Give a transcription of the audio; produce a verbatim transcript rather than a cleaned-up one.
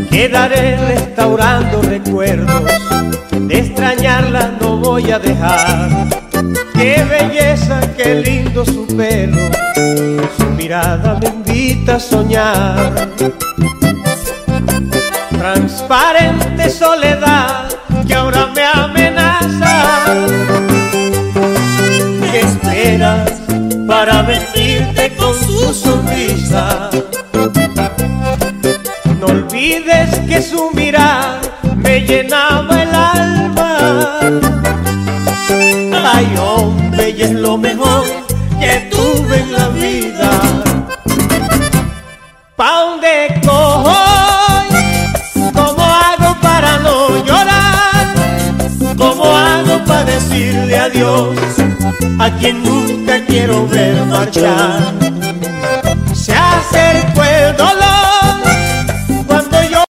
Quedaré restaurando recuerdos, de extrañarla no voy a dejar. Qué belleza, qué lindo su pelo, su mirada me invita a soñar. Transparente soledad que ahora me amenaza. ¿Qué esperas para vestirte con su sonrisa? No olvides que su mirar me llenaba el alma. Ay, hombre, y es lo mejor que tuve en la vida. ¿Pa' dónde cojo? ¿Cómo hago para no llorar? ¿Cómo hago para decirle adiós a quien nunca quiero ver marchar?